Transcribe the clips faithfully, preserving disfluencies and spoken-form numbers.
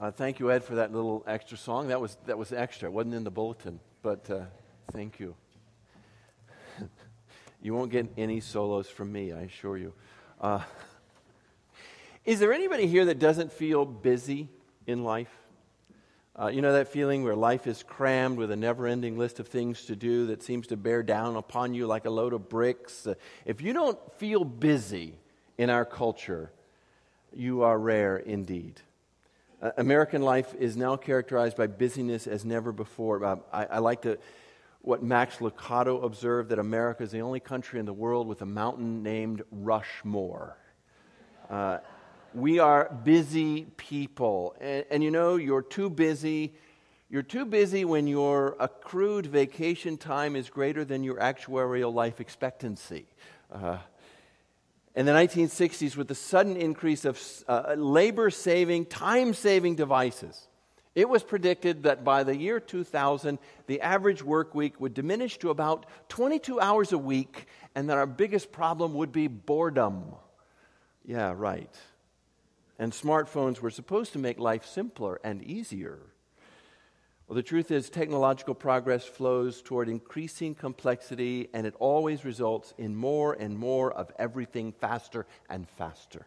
Uh, thank you, Ed, for that little extra song. That was that was extra. It wasn't in the bulletin, but uh, thank you. You won't get any solos from me, I assure you. Uh, is there anybody here that doesn't feel busy in life? Uh, you know that feeling where life is crammed with a never-ending list of things to do that seems to bear down upon you like a load of bricks? Uh, if you don't feel busy in our culture, you are rare indeed. Uh, American life is now characterized by busyness as never before. Uh, I, I like to, what Max Lucado observed, that America is the only country in the world with a mountain named Rushmore. Uh, we are busy people. And, and you know, you're too busy. You're too busy when your accrued vacation time is greater than your actuarial life expectancy. Uh, In the nineteen sixties, with the sudden increase of uh, labor-saving, time-saving devices, it was predicted that by the year two thousand, the average work week would diminish to about twenty-two hours a week, and that our biggest problem would be boredom. Yeah, right. And smartphones were supposed to make life simpler and easier. Well, the truth is, technological progress flows toward increasing complexity, and it always results in more and more of everything faster and faster.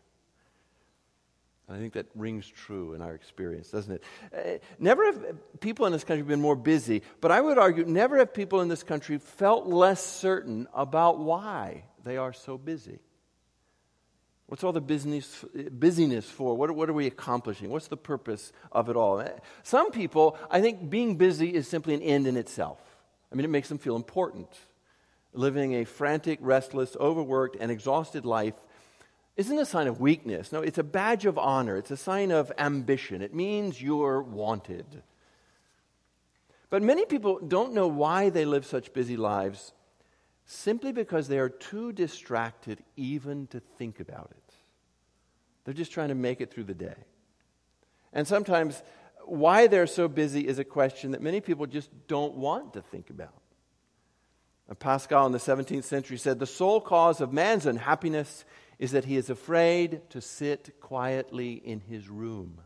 I think that rings true in our experience, doesn't it? Uh, never have people in this country been more busy, but I would argue never have people in this country felt less certain about why they are so busy. What's all the business, busyness for? What, what are we accomplishing? What's the purpose of it all? Some people, I think being busy is simply an end in itself. I mean, it makes them feel important. Living a frantic, restless, overworked, and exhausted life isn't a sign of weakness. No, it's a badge of honor. It's a sign of ambition. It means you're wanted. But many people don't know why they live such busy lives, simply because they are too distracted even to think about it. They're just trying to make it through the day. And sometimes why they're so busy is a question that many people just don't want to think about. Pascal in the seventeenth century said, "The sole cause of man's unhappiness is that he is afraid to sit quietly in his room."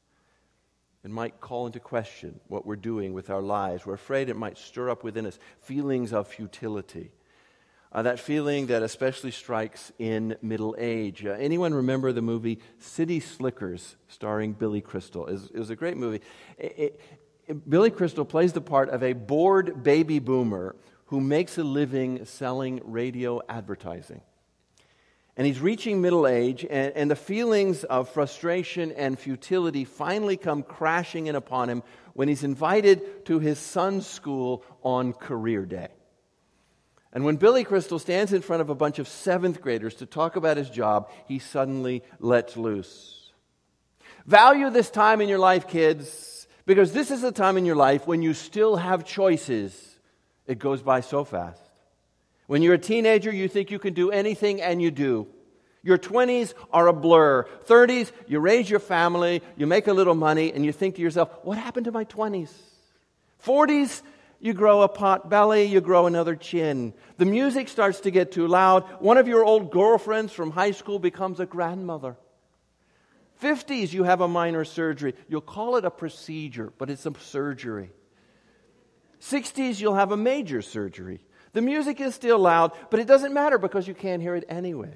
It might call into question what we're doing with our lives. We're afraid it might stir up within us feelings of futility. Uh, that feeling that especially strikes in middle age. Uh, anyone remember the movie City Slickers starring Billy Crystal? It was, it was a great movie. It, it, it, Billy Crystal plays the part of a bored baby boomer who makes a living selling radio advertising. And he's reaching middle age, and, and the feelings of frustration and futility finally come crashing in upon him when he's invited to his son's school on career day. And when Billy Crystal stands in front of a bunch of seventh graders to talk about his job, he suddenly lets loose. Value this time in your life, kids, because this is the time in your life when you still have choices. It goes by so fast. When you're a teenager, you think you can do anything, and you do. Your twenties are a blur. thirties, you raise your family, you make a little money, and you think to yourself, what happened to my twenties? forties, you grow a pot belly, you grow another chin. The music starts to get too loud. One of your old girlfriends from high school becomes a grandmother. fifties, you have a minor surgery. You'll call it a procedure, but it's a surgery. sixties, you'll have a major surgery. The music is still loud, but it doesn't matter because you can't hear it anyway.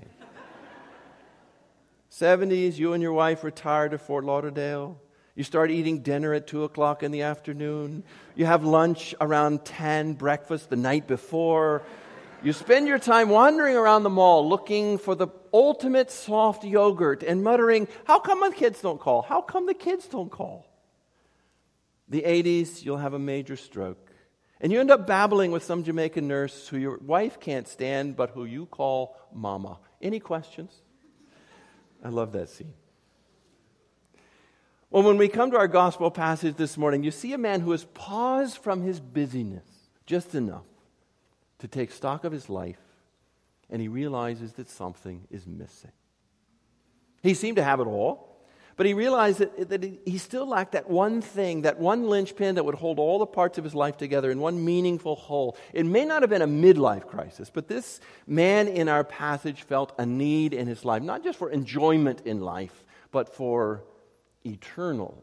seventies, you and your wife retire to Fort Lauderdale. You start eating dinner at two o'clock in the afternoon. You have lunch around ten, breakfast the night before. You spend your time wandering around the mall looking for the ultimate soft yogurt and muttering, how come the kids don't call? How come the kids don't call? The eighties, you'll have a major stroke. And you end up babbling with some Jamaican nurse who your wife can't stand, but who you call Mama. Any questions? I love that scene. Well, when we come to our gospel passage this morning, you see a man who has paused from his busyness just enough to take stock of his life, and he realizes that something is missing. He seemed to have it all, but he realized that, that he still lacked that one thing, that one linchpin that would hold all the parts of his life together in one meaningful whole. It may not have been a midlife crisis, but this man in our passage felt a need in his life, not just for enjoyment in life, but for eternal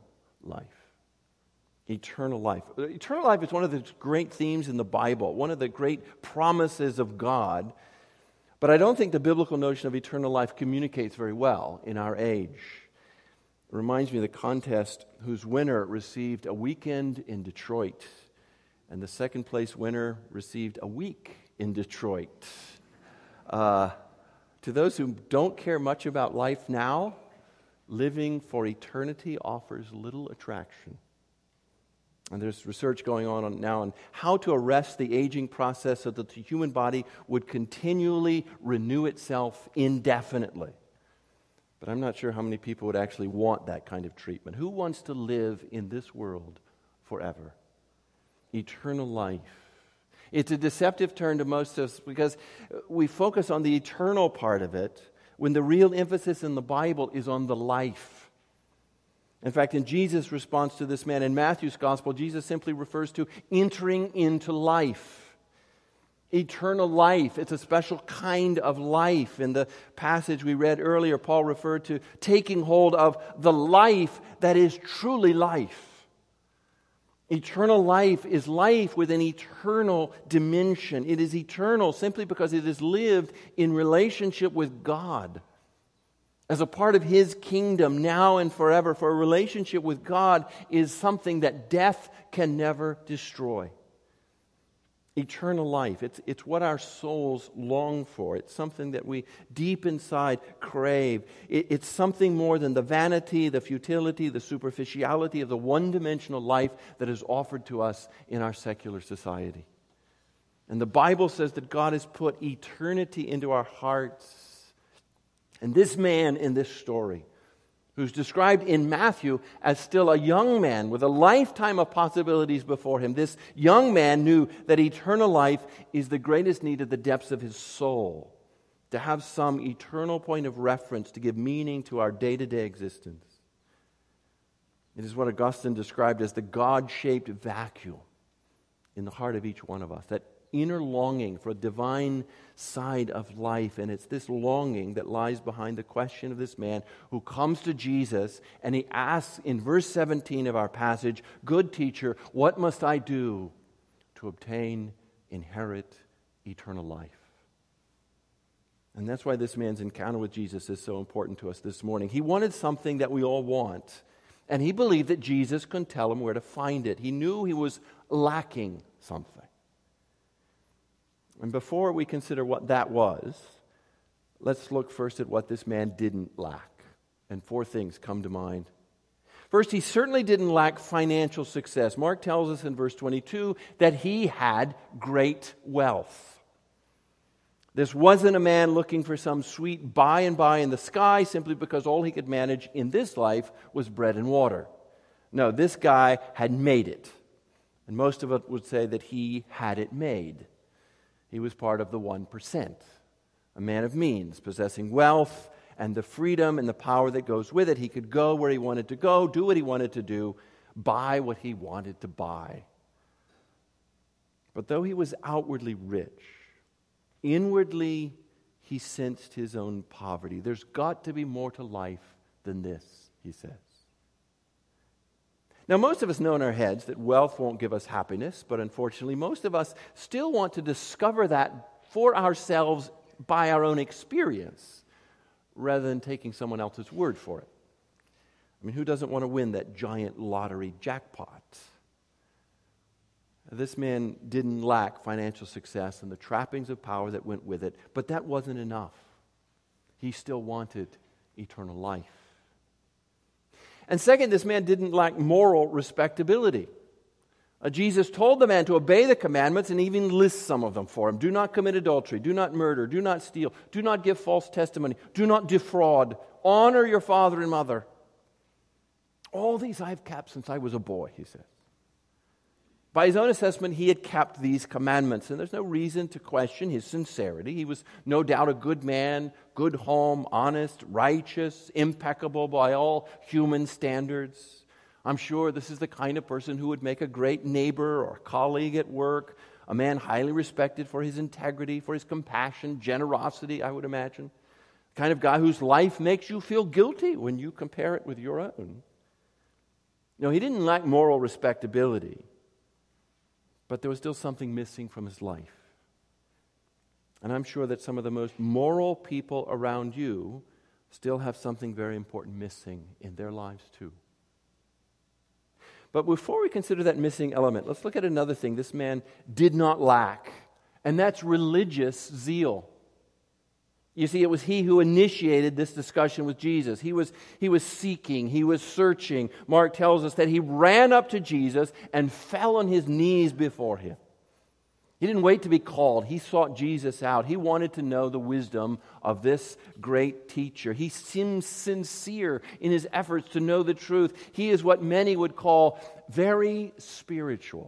life. Eternal life. Eternal life is one of the great themes in the Bible, one of the great promises of God. But I don't think the biblical notion of eternal life communicates very well in our age. It reminds me of the contest whose winner received a weekend in Detroit, and the second place winner received a week in Detroit. Uh, to those who don't care much about life now, living for eternity offers little attraction. And there's research going on now on how to arrest the aging process so that the human body would continually renew itself indefinitely. But I'm not sure how many people would actually want that kind of treatment. Who wants to live in this world forever? Eternal life. It's a deceptive term to most of us because we focus on the eternal part of it when the real emphasis in the Bible is on the life. In fact, in Jesus' response to this man in Matthew's gospel, Jesus simply refers to entering into life. Eternal life. It's a special kind of life. In the passage we read earlier, Paul referred to taking hold of the life that is truly life. Eternal life is life with an eternal dimension. It is eternal simply because it is lived in relationship with God. As a part of His kingdom now and forever. For a relationship with God is something that death can never destroy. Eternal life. It's, it's what our souls long for. It's something that we deep inside crave. It, it's something more than the vanity, the futility, the superficiality of the one-dimensional life that is offered to us in our secular society. And the Bible says that God has put eternity into our hearts. And this man in this story, who's described in Matthew as still a young man with a lifetime of possibilities before him, this young man knew that eternal life is the greatest need of the depths of his soul, to have some eternal point of reference to give meaning to our day-to-day existence. It is what Augustine described as the God-shaped vacuum in the heart of each one of us, that inner longing for a divine side of life. And it's this longing that lies behind the question of this man who comes to Jesus and he asks in verse seventeen of our passage, "Good teacher, what must I do to obtain, inherit eternal life?" And that's why this man's encounter with Jesus is so important to us this morning. He wanted something that we all want, and he believed that Jesus could tell him where to find it. He knew he was lacking something. And before we consider what that was, let's look first at what this man didn't lack. And four things come to mind. First, he certainly didn't lack financial success. Mark tells us in verse twenty-two that he had great wealth. This wasn't a man looking for some sweet by and by in the sky simply because all he could manage in this life was bread and water. No, this guy had made it. And most of us would say that he had it made. He was part of the one percent, a man of means, possessing wealth and the freedom and the power that goes with it. He could go where he wanted to go, do what he wanted to do, buy what he wanted to buy. But though he was outwardly rich, inwardly he sensed his own poverty. There's got to be more to life than this, he says. Now, most of us know in our heads that wealth won't give us happiness, but unfortunately, most of us still want to discover that for ourselves by our own experience, rather than taking someone else's word for it. I mean, who doesn't want to win that giant lottery jackpot? This man didn't lack financial success and the trappings of power that went with it, but that wasn't enough. He still wanted eternal life. And second, this man didn't lack moral respectability. Uh, Jesus told the man to obey the commandments and even lists some of them for him. Do not commit adultery. Do not murder. Do not steal. Do not give false testimony. Do not defraud. Honor your father and mother. All these I've kept since I was a boy, he says. By his own assessment, he had kept these commandments, and there's no reason to question his sincerity. He was no doubt a good man, good home, honest, righteous, impeccable by all human standards. I'm sure this is the kind of person who would make a great neighbor or colleague at work, a man highly respected for his integrity, for his compassion, generosity, I would imagine. The kind of guy whose life makes you feel guilty when you compare it with your own. You know, he didn't lack moral respectability, but there was still something missing from his life. And I'm sure that some of the most moral people around you still have something very important missing in their lives too. But before we consider that missing element, let's look at another thing this man did not lack, and that's religious zeal. You see, it was he who initiated this discussion with Jesus. He was, he was seeking, he was searching. Mark tells us that he ran up to Jesus and fell on his knees before him. He didn't wait to be called. He sought Jesus out. He wanted to know the wisdom of this great teacher. He seemed sincere in his efforts to know the truth. He is what many would call very spiritual.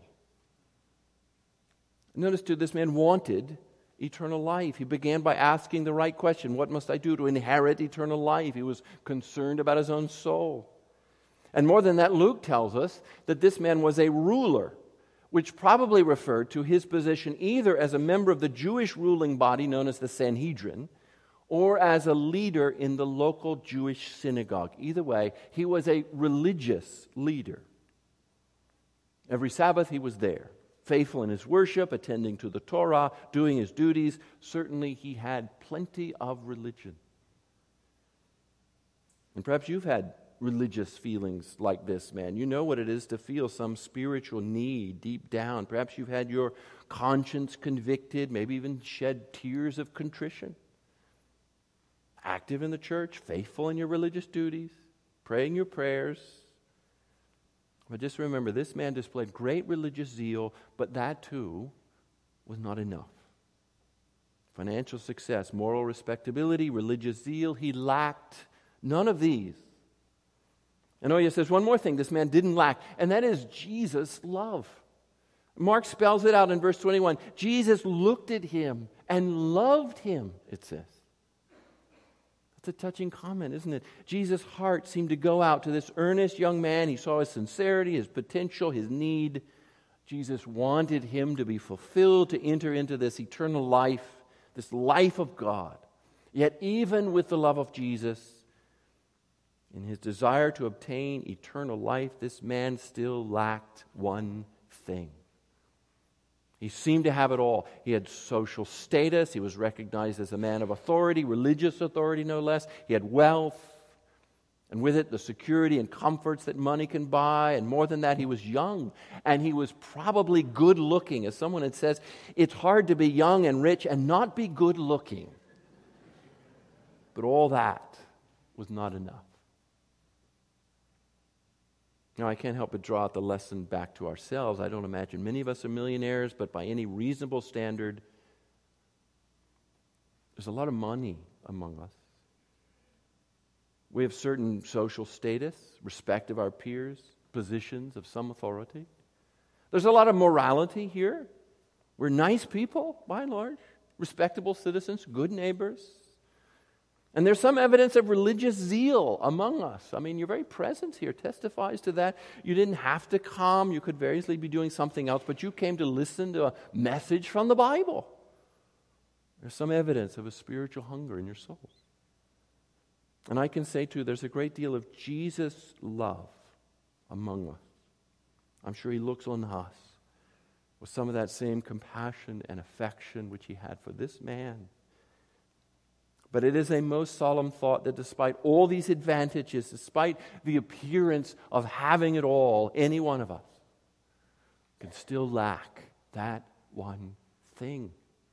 Notice too, this man wanted eternal life. He began by asking the right question: what must I do to inherit eternal life? He was concerned about his own soul. And more than that, Luke tells us that this man was a ruler, which probably referred to his position either as a member of the Jewish ruling body known as the Sanhedrin, or as a leader in the local Jewish synagogue. Either way, he was a religious leader. Every Sabbath he was there, faithful in his worship, attending to the Torah, doing his duties. Certainly he had plenty of religion. And perhaps you've had religious feelings like this man. You know what it is to feel some spiritual need deep down. Perhaps you've had your conscience convicted, maybe even shed tears of contrition. Active in the church, faithful in your religious duties, praying your prayers. But just remember, this man displayed great religious zeal, but that too was not enough. Financial success, moral respectability, religious zeal, he lacked none of these. And oh yes, there's one more thing this man didn't lack, and that is Jesus' love. Mark spells it out in verse twenty-one. Jesus looked at him and loved him, it says. That's a touching comment, isn't it? Jesus' heart seemed to go out to this earnest young man. He saw his sincerity, his potential, his need. Jesus wanted him to be fulfilled, to enter into this eternal life, this life of God. Yet even with the love of Jesus, in his desire to obtain eternal life, this man still lacked one thing. He seemed to have it all. He had social status. He was recognized as a man of authority, religious authority no less. He had wealth, and with it the security and comforts that money can buy. And more than that, he was young, and he was probably good looking. As someone had says, it's hard to be young and rich and not be good looking. But all that was not enough. Now, I can't help but draw out the lesson back to ourselves. I don't imagine many of us are millionaires, but by any reasonable standard, there's a lot of money among us. We have certain social status, respect of our peers, positions of some authority. There's a lot of morality here. We're nice people, by and large, respectable citizens, good neighbors. And there's some evidence of religious zeal among us. I mean, your very presence here testifies to that. You didn't have to come. You could very easily be doing something else, but you came to listen to a message from the Bible. There's some evidence of a spiritual hunger in your souls. And I can say, too, there's a great deal of Jesus' love among us. I'm sure he looks on us with some of that same compassion and affection which he had for this man. But it is a most solemn thought that despite all these advantages, despite the appearance of having it all, any one of us can still lack that one thing.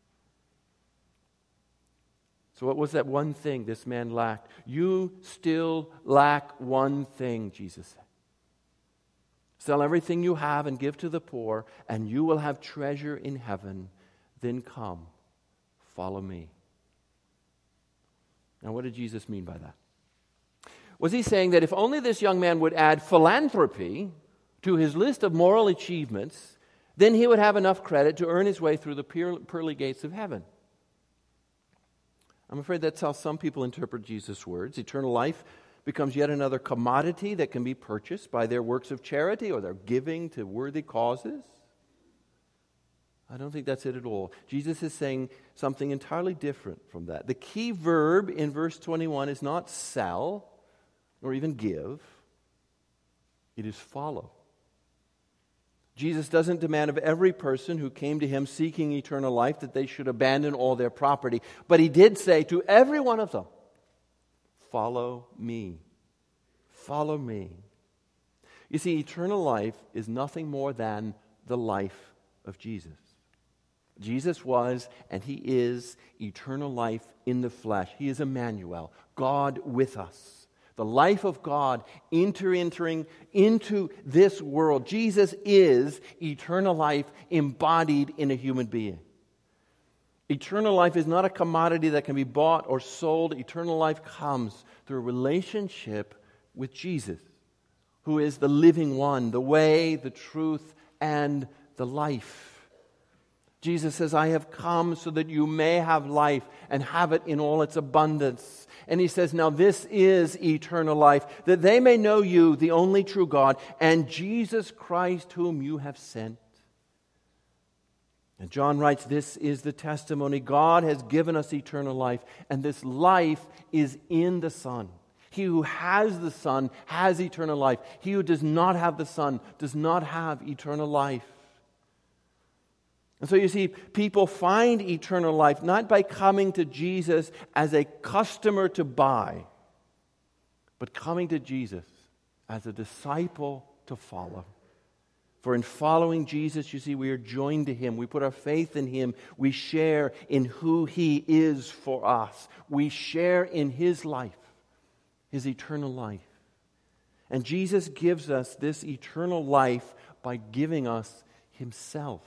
So what was that one thing this man lacked? You still lack one thing, Jesus said. Sell everything you have and give to the poor, and you will have treasure in heaven. Then come, follow me. Now, what did Jesus mean by that? Was he saying that if only this young man would add philanthropy to his list of moral achievements, then he would have enough credit to earn his way through the pearly gates of heaven? I'm afraid that's how some people interpret Jesus' words. Eternal life becomes yet another commodity that can be purchased by their works of charity or their giving to worthy causes. I don't think that's it at all. Jesus is saying something entirely different from that. The key verb in verse twenty-one is not sell or even give. It is follow. Jesus doesn't demand of every person who came to him seeking eternal life that they should abandon all their property. But he did say to every one of them, follow me. Follow me. You see, eternal life is nothing more than the life of Jesus. Jesus was and he is eternal life in the flesh. He is Emmanuel, God with us. The life of God enter, entering into this world. Jesus is eternal life embodied in a human being. Eternal life is not a commodity that can be bought or sold. Eternal life comes through a relationship with Jesus, who is the living one, the way, the truth, and the life. Jesus says, I have come so that you may have life and have it in all its abundance. And he says, now this is eternal life, that they may know you, the only true God, and Jesus Christ whom you have sent. And John writes, this is the testimony. God has given us eternal life, and this life is in the Son. He who has the Son has eternal life. He who does not have the Son does not have eternal life. And so you see, people find eternal life not by coming to Jesus as a customer to buy, but coming to Jesus as a disciple to follow. For in following Jesus, you see, we are joined to him. We put our faith in him. We share in who he is for us. We share in his life, his eternal life. And Jesus gives us this eternal life by giving us himself.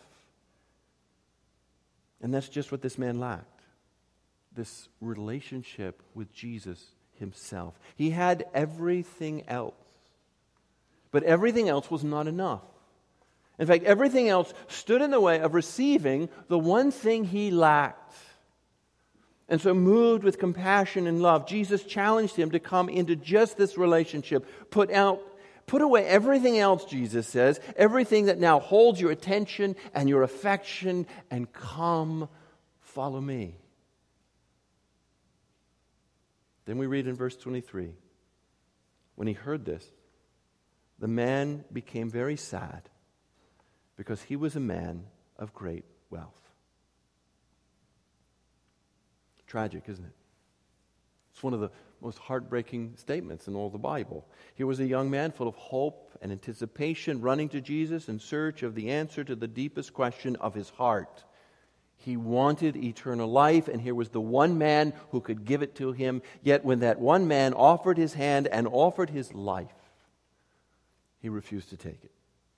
And that's just what this man lacked, this relationship with Jesus himself. He had everything else, but everything else was not enough. In fact, everything else stood in the way of receiving the one thing he lacked. And so, moved with compassion and love, Jesus challenged him to come into just this relationship, put out Put away everything else, Jesus says, everything that now holds your attention and your affection, and come, follow me. Then we read in verse twenty-three, when he heard this, the man became very sad because he was a man of great wealth. Tragic, isn't it? It's one of the most heartbreaking statements in all the Bible. Here was a young man full of hope and anticipation, running to Jesus in search of the answer to the deepest question of his heart. He wanted eternal life, and here was the one man who could give it to him. Yet when that one man offered his hand and offered his life, he refused to take it.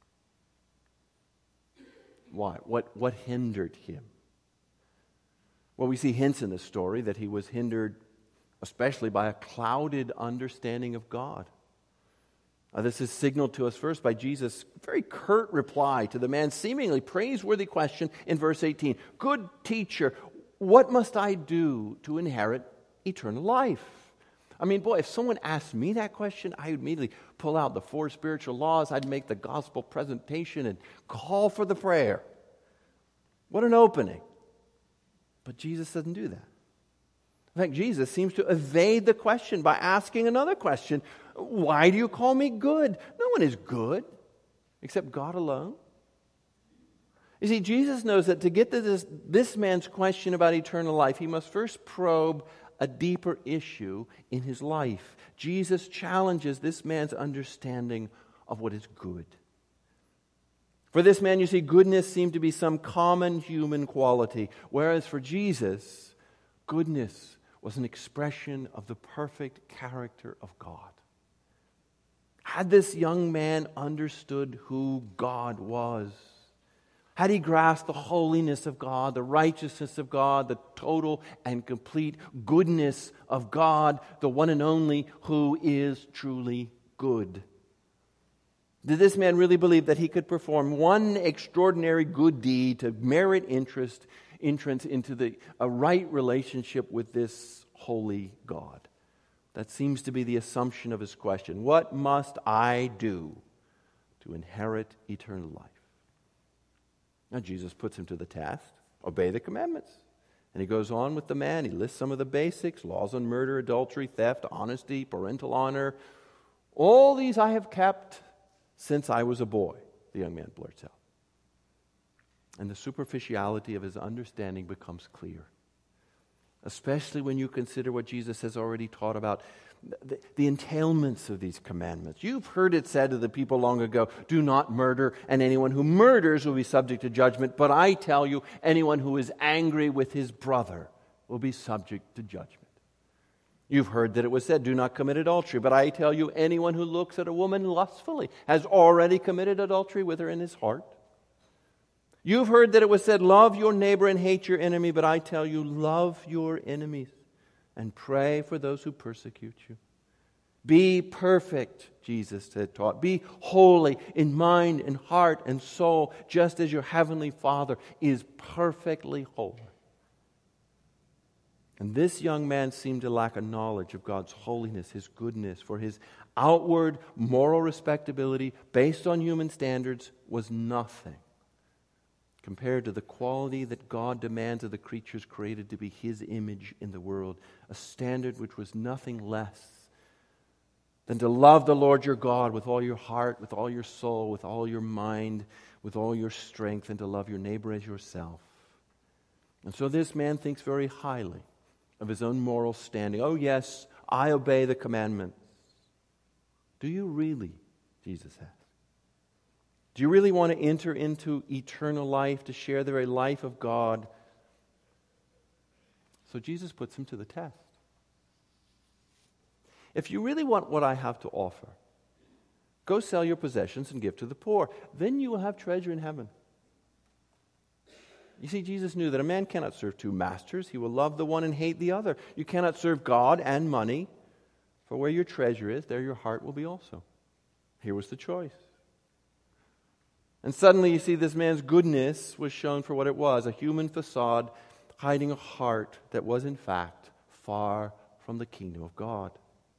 Why? What, what hindered him? Well, we see hints in this story that he was hindered especially by a clouded understanding of God. Uh, this is signaled to us first by Jesus' very curt reply to the man's seemingly praiseworthy question in verse eighteen. Good teacher, what must I do to inherit eternal life? I mean, boy, if someone asked me that question, I would immediately pull out the four spiritual laws. I'd make the gospel presentation and call for the prayer. What an opening. But Jesus doesn't do that. In fact, Jesus seems to evade the question by asking another question. Why do you call me good? No one is good except God alone. You see, Jesus knows that to get to this, this man's question about eternal life, he must first probe a deeper issue in his life. Jesus challenges this man's understanding of what is good. For this man, you see, goodness seemed to be some common human quality, whereas for Jesus, goodness was an expression of the perfect character of God. Had this young man understood who God was, had he grasped the holiness of God, the righteousness of God, the total and complete goodness of God, the one and only who is truly good, did this man really believe that he could perform one extraordinary good deed to merit interest entrance into the a right relationship with this holy God? That seems to be the assumption of his question. What must I do to inherit eternal life? Now Jesus puts him to the task. Obey the commandments. And he goes on with the man. He lists some of the basics: laws on murder, adultery, theft, honesty, parental honor. All these I have kept. since I was a boy, the young man blurts out. And the superficiality of his understanding becomes clear, especially when you consider what Jesus has already taught about the, the entailments of these commandments. You've heard it said to the people long ago, do not murder, and anyone who murders will be subject to judgment. But I tell you, anyone who is angry with his brother will be subject to judgment. You've heard that it was said, do not commit adultery. But I tell you, anyone who looks at a woman lustfully has already committed adultery with her in his heart. You've heard that it was said, love your neighbor and hate your enemy. But I tell you, love your enemies and pray for those who persecute you. Be perfect, Jesus had taught. Be holy in mind and heart and soul, just as your heavenly Father is perfectly holy. And this young man seemed to lack a knowledge of God's holiness, His goodness, for his outward moral respectability based on human standards was nothing compared to the quality that God demands of the creatures created to be His image in the world, a standard which was nothing less than to love the Lord your God with all your heart, with all your soul, with all your mind, with all your strength, and to love your neighbor as yourself. And so this man thinks very highly of his own moral standing. Oh yes, I obey the commandments. Do you really? Jesus asked. Do you really want to enter into eternal life, to share the very life of God? So Jesus puts him to the test. If you really want what I have to offer, go sell your possessions and give to the poor. Then you will have treasure in heaven. You see, Jesus knew that a man cannot serve two masters. He will love the one and hate the other. You cannot serve God and money. For where your treasure is, there your heart will be also. Here was the choice. And suddenly you see this man's goodness was shown for what it was, a human facade hiding a heart that was in fact far from the kingdom of God.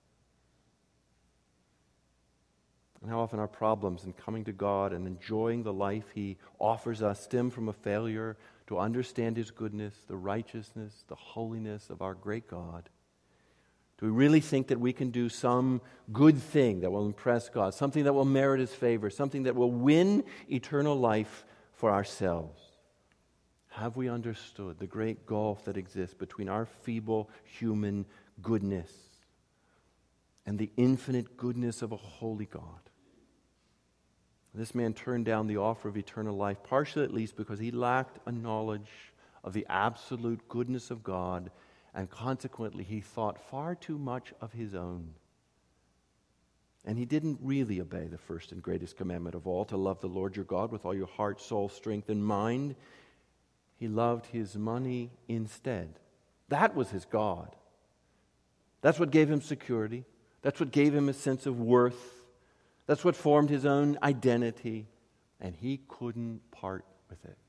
And how often our problems in coming to God and enjoying the life He offers us stem from a failure to understand His goodness, the righteousness, the holiness of our great God. Do we really think that we can do some good thing that will impress God, something that will merit His favor, something that will win eternal life for ourselves? Have we understood the great gulf that exists between our feeble human goodness and the infinite goodness of a holy God? This man turned down the offer of eternal life, partially at least because he lacked a knowledge of the absolute goodness of God, and consequently he thought far too much of his own. And he didn't really obey the first and greatest commandment of all, to love the Lord your God with all your heart, soul, strength, and mind. He loved his money instead. That was his God. That's what gave him security. That's what gave him a sense of worth. That's what formed his own identity. And he couldn't part with it.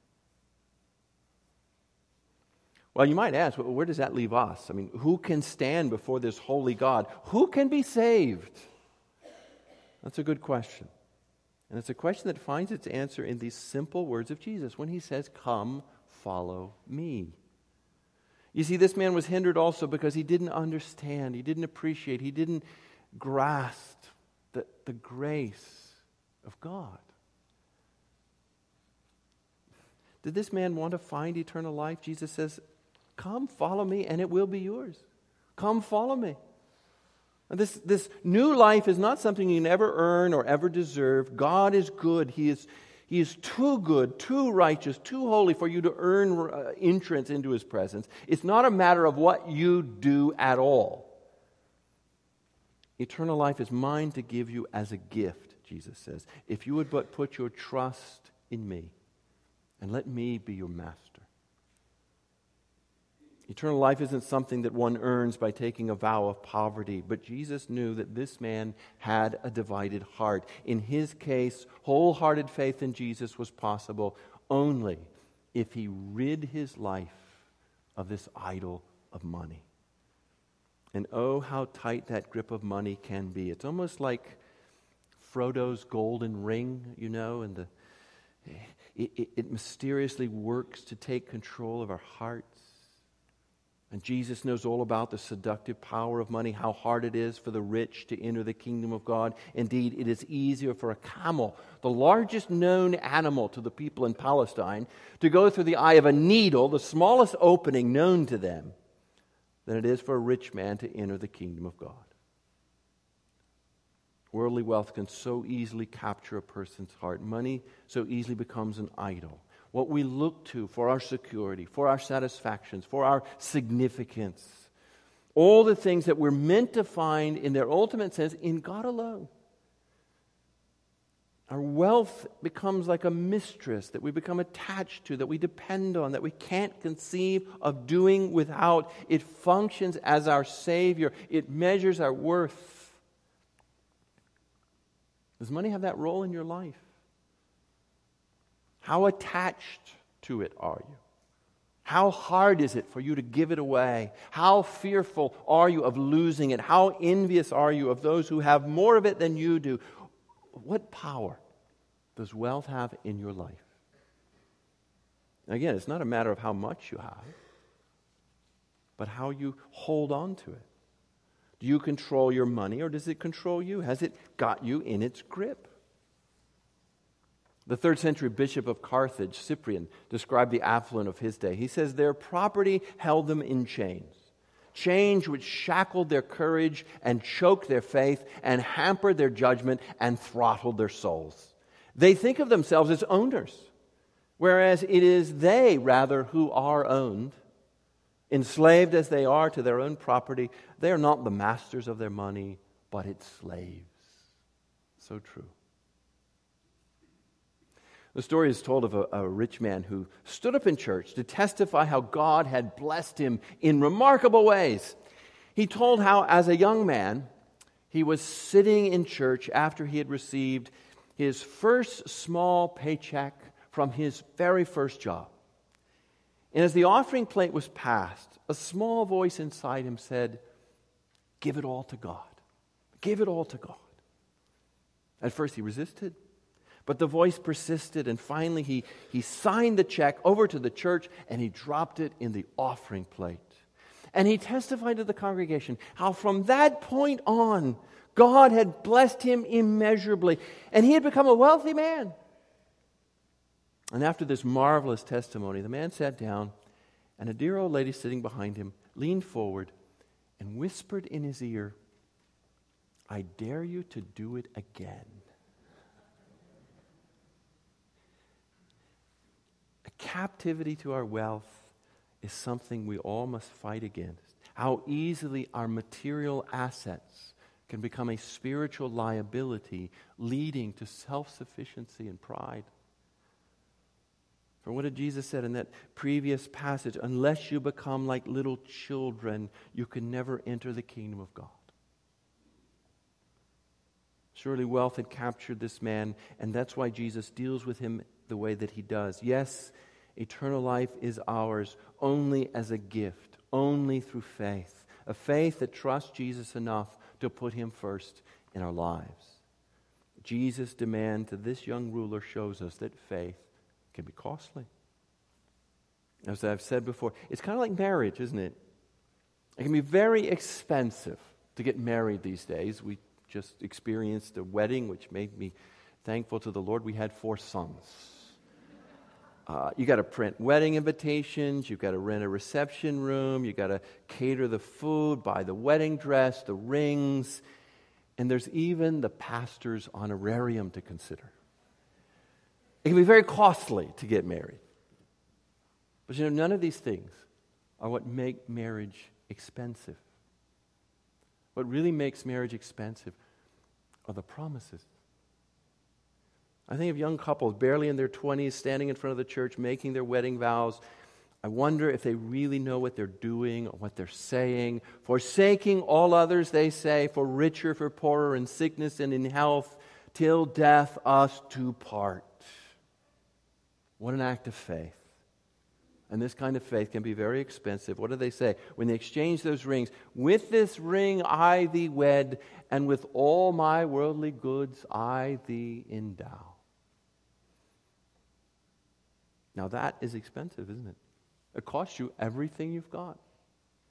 Well, you might ask, well, where does that leave us? I mean, who can stand before this holy God? Who can be saved? That's a good question. And it's a question that finds its answer in these simple words of Jesus when He says, "Come, follow me." You see, this man was hindered also because he didn't understand, he didn't appreciate, he didn't grasp the, the grace of God. Did this man want to find eternal life? Jesus says, "Come, follow me, and it will be yours. Come, follow me." And this, this new life is not something you never earn or ever deserve. God is good. He is, he is too good, too righteous, too holy for you to earn uh, entrance into His presence. It's not a matter of what you do at all. Eternal life is mine to give you as a gift, Jesus says, if you would but put your trust in me and let me be your master. Eternal life isn't something that one earns by taking a vow of poverty, but Jesus knew that this man had a divided heart. In his case, wholehearted faith in Jesus was possible only if he rid his life of this idol of money. And oh, how tight that grip of money can be. It's almost like Frodo's golden ring, you know, and the it, it, it mysteriously works to take control of our hearts. And Jesus knows all about the seductive power of money, how hard it is for the rich to enter the kingdom of God. Indeed, it is easier for a camel, the largest known animal to the people in Palestine, to go through the eye of a needle, the smallest opening known to them, than it is for a rich man to enter the kingdom of God. Worldly wealth can so easily capture a person's heart. Money so easily becomes an idol. What we look to for our security, for our satisfactions, for our significance. All the things that we're meant to find in their ultimate sense in God alone. Our wealth becomes like a mistress that we become attached to, that we depend on, that we can't conceive of doing without. It functions as our Savior. It measures our worth. Does money have that role in your life? How attached to it are you? How hard is it for you to give it away? How fearful are you of losing it? How envious are you of those who have more of it than you do? What power does wealth have in your life? Again, it's not a matter of how much you have, but how you hold on to it. Do you control your money, or does it control you? Has it got you in its grip? The third century bishop of Carthage, Cyprian, described the affluent of his day. He says, their property held them in chains. Chains which shackled their courage and choked their faith and hampered their judgment and throttled their souls. They think of themselves as owners, whereas it is they, rather, who are owned. Enslaved as they are to their own property, they are not the masters of their money, but its slaves. So true. The story is told of a, a rich man who stood up in church to testify how God had blessed him in remarkable ways. He told how, as a young man, he was sitting in church after he had received his first small paycheck from his very first job. And as the offering plate was passed, a small voice inside him said, "Give it all to God. Give it all to God." At first he resisted. But the voice persisted, and finally he, he signed the check over to the church, and he dropped it in the offering plate. And he testified to the congregation how from that point on, God had blessed him immeasurably, and he had become a wealthy man. And after this marvelous testimony, the man sat down, and a dear old lady sitting behind him leaned forward and whispered in his ear, "I dare you to do it again." Captivity to our wealth is something we all must fight against. How easily our material assets can become a spiritual liability, leading to self-sufficiency and pride. For what did Jesus said in that previous passage? Unless you become like little children, you can never enter the kingdom of God. Surely wealth had captured this man, and that's why Jesus deals with him the way that he does. Yes, eternal life is ours only as a gift, only through faith. A faith that trusts Jesus enough to put him first in our lives. Jesus' demand to this young ruler shows us that faith can be costly. As I've said before, it's kind of like marriage, isn't it? It can be very expensive to get married these days. We just experienced a wedding, which made me thankful to the Lord. We had four sons. Uh, you got to print wedding invitations. You've got to rent a reception room. You've got to cater the food, buy the wedding dress, the rings. And there's even the pastor's honorarium to consider. It can be very costly to get married. But you know, none of these things are what make marriage expensive. What really makes marriage expensive are the promises. I think of young couples barely in their twenties standing in front of the church making their wedding vows. I wonder if they really know what they're doing or what they're saying. Forsaking all others, they say, for richer, for poorer, in sickness and in health, till death us do part. What an act of faith. And this kind of faith can be very expensive. What do they say? When they exchange those rings, with this ring I thee wed, and with all my worldly goods I thee endow. Now that is expensive, isn't it? It costs you everything you've got.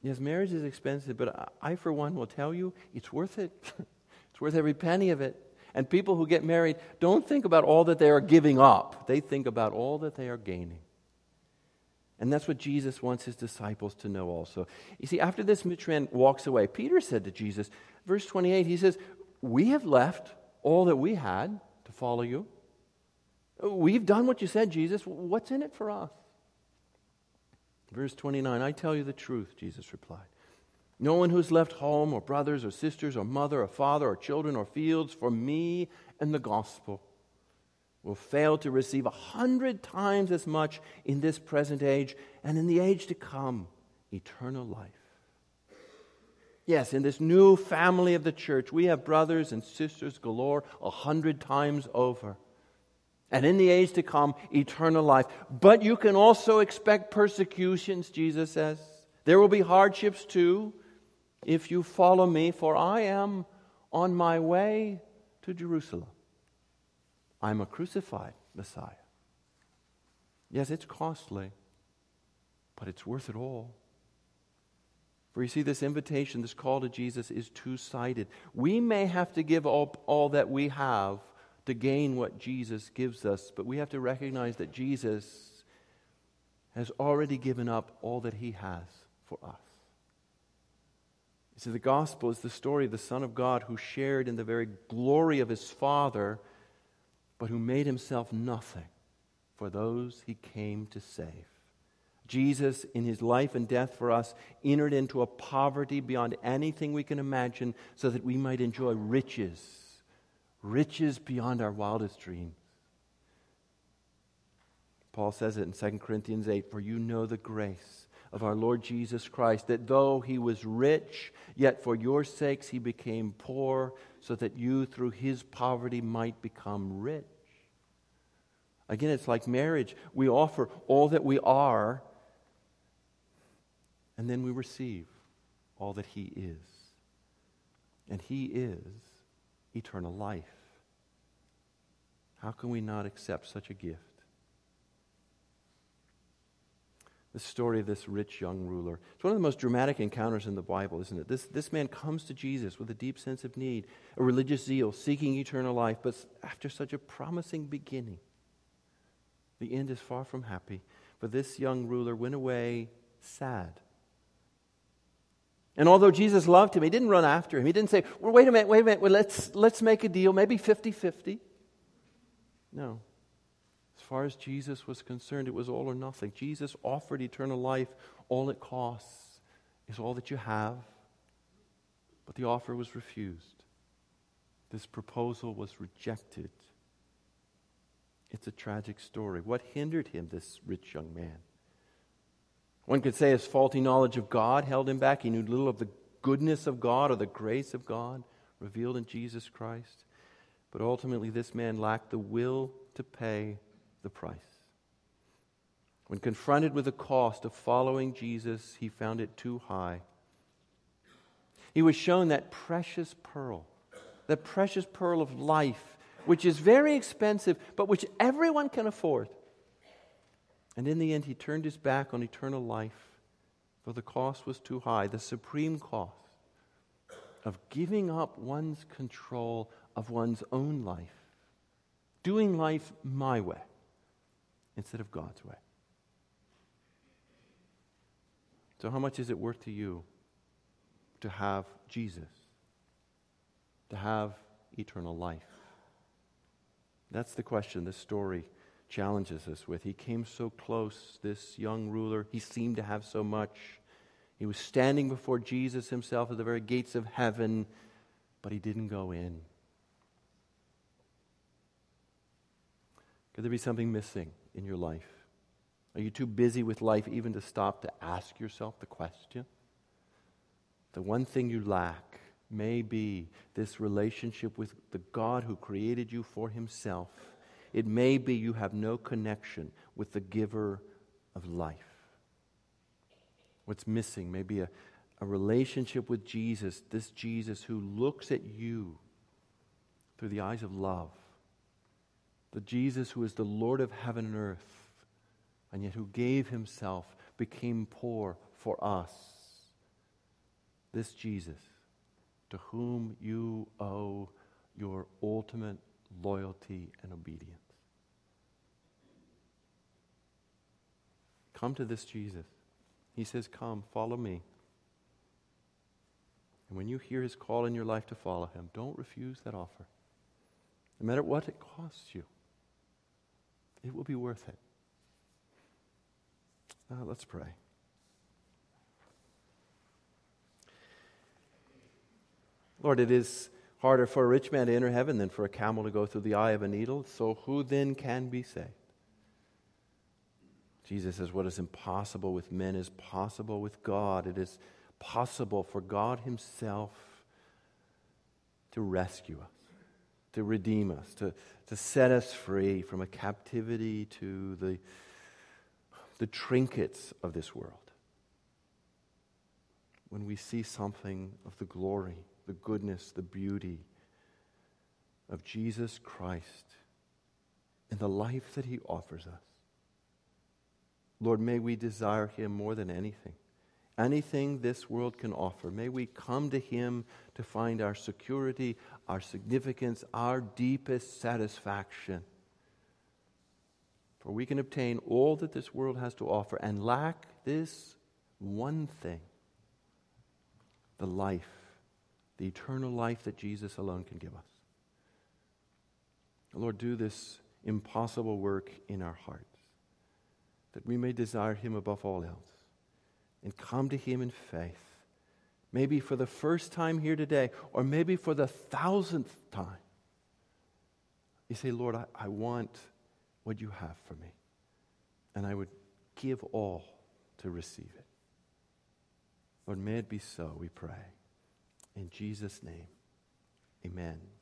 Yes, marriage is expensive, but I, for one, will tell you it's worth it. It's worth every penny of it. And people who get married don't think about all that they are giving up. They think about all that they are gaining. And that's what Jesus wants his disciples to know also. You see, after this man walks away, Peter said to Jesus, verse twenty-eight, he says, "We have left all that we had to follow you. We've done what you said, Jesus. What's in it for us?" Verse twenty-nine, "I tell you the truth," Jesus replied. "No one who's left home or brothers or sisters or mother or father or children or fields for me and the gospel will fail to receive a hundred times as much in this present age and in the age to come, eternal life." Yes, in this new family of the church, we have brothers and sisters galore a hundred times over. And in the age to come, eternal life. But you can also expect persecutions, Jesus says. There will be hardships too if you follow me, for I am on my way to Jerusalem. I'm a crucified Messiah. Yes, it's costly, but it's worth it all. For you see, this invitation, this call to Jesus is two-sided. We may have to give up all that we have to gain what Jesus gives us, but we have to recognize that Jesus has already given up all that he has for us. You see, the gospel is the story of the Son of God who shared in the very glory of his Father, but who made himself nothing for those he came to save. Jesus, in his life and death for us, entered into a poverty beyond anything we can imagine so that we might enjoy riches, riches beyond our wildest dreams. Paul says it in Second Corinthians eight, "For you know the grace of our Lord Jesus Christ, that though he was rich, yet for your sakes he became poor, so that you through his poverty might become rich." Again, it's like marriage. We offer all that we are, and then we receive all that he is. And he is eternal life. How can we not accept such a gift? The story of this rich young ruler. It's one of the most dramatic encounters in the Bible, isn't it? This, this man comes to Jesus with a deep sense of need, a religious zeal, seeking eternal life, but after such a promising beginning, the end is far from happy. For this young ruler went away sad. And although Jesus loved him, he didn't run after him. He didn't say, well, wait a minute, wait a minute, well, let's, let's make a deal, maybe fifty-fifty. No. As far as Jesus was concerned, it was all or nothing. Jesus offered eternal life. All it costs is all that you have. But the offer was refused. This proposal was rejected. It's a tragic story. What hindered him, this rich young man? One could say his faulty knowledge of God held him back. He knew little of the goodness of God or the grace of God revealed in Jesus Christ. But ultimately, this man lacked the will to pay the price. When confronted with the cost of following Jesus, he found it too high. He was shown that precious pearl, that precious pearl of life, which is very expensive, but which everyone can afford. And in the end, he turned his back on eternal life, for the cost was too high, the supreme cost of giving up one's control of one's own life, doing life my way instead of God's way. So how much is it worth to you to have Jesus, to have eternal life? That's the question this story challenges us with. He came so close, this young ruler. He seemed to have so much. He was standing before Jesus himself at the very gates of heaven, but he didn't go in. Could there be something missing in your life? Are you too busy with life even to stop to ask yourself the question? The one thing you lack may be this relationship with the God who created you for himself. It may be you have no connection with the giver of life. What's missing may be a, a relationship with Jesus, this Jesus who looks at you through the eyes of love. The Jesus who is the Lord of heaven and earth, and yet who gave himself, became poor for us, this Jesus, to whom you owe your ultimate loyalty and obedience. Come to this Jesus. He says, come, follow me. And when you hear his call in your life to follow him, don't refuse that offer. No matter what it costs you, it will be worth it. Now, let's pray. Lord, it is harder for a rich man to enter heaven than for a camel to go through the eye of a needle. So who then can be saved? Jesus says, what is impossible with men is possible with God. It is possible for God himself to rescue us, to redeem us, to, to set us free from a captivity to the, the trinkets of this world. When we see something of the glory, the goodness, the beauty of Jesus Christ and the life that he offers us, Lord, may we desire him more than anything. Anything this world can offer. May we come to him to find our security, our significance, our deepest satisfaction. For we can obtain all that this world has to offer and lack this one thing, the life, the eternal life that Jesus alone can give us. Lord, do this impossible work in our hearts, that we may desire him above all else and come to him in faith, maybe for the first time here today, or maybe for the thousandth time. You say, Lord, I, I want what you have for me, and I would give all to receive it. Lord, may it be so, we pray. In Jesus' name, amen.